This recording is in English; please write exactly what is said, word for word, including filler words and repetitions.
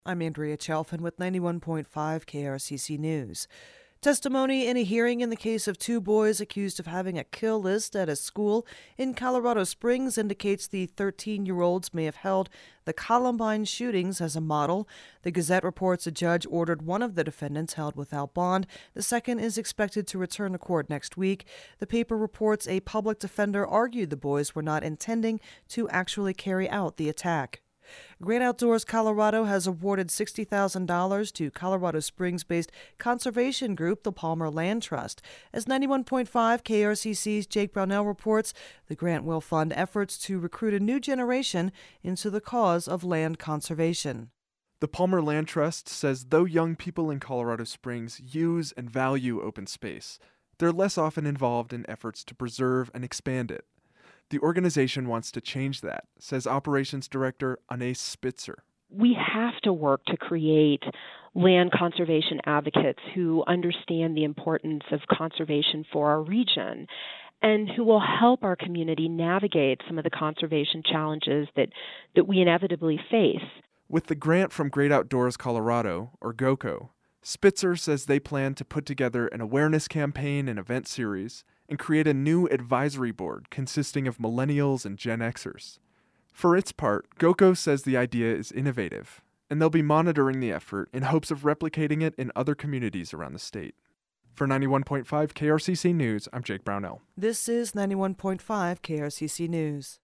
I'm Andrea Chalfin with ninety-one point five K R C C News. Testimony in a hearing in the case of two boys accused of having a kill list at a school in Colorado Springs indicates the thirteen-year-olds may have held the Columbine shootings as a model. The Gazette reports a judge ordered one of the defendants held without bond. The second is expected to return to court next week. The paper reports a public defender argued the boys were not intending to actually carry out the attack. Great Outdoors Colorado has awarded sixty thousand dollars to Colorado Springs-based conservation group, the Palmer Land Trust. As ninety-one point five K R C C's Jake Brownell reports, the grant will fund efforts to recruit a new generation into the cause of land conservation. The Palmer Land Trust says though young people in Colorado Springs use and value open space, they're less often involved in efforts to preserve and expand it. The organization wants to change that, says Operations Director Anais Spitzer. We have to work to create land conservation advocates who understand the importance of conservation for our region and who will help our community navigate some of the conservation challenges that, that we inevitably face. With the grant from Great Outdoors Colorado, or GOCO, Spitzer says they plan to put together an awareness campaign and event series and create a new advisory board consisting of millennials and Gen Xers. For its part, GOCO says the idea is innovative, and they'll be monitoring the effort in hopes of replicating it in other communities around the state. For ninety-one point five K R C C News, I'm Jake Brownell. This is ninety-one point five K R C C News.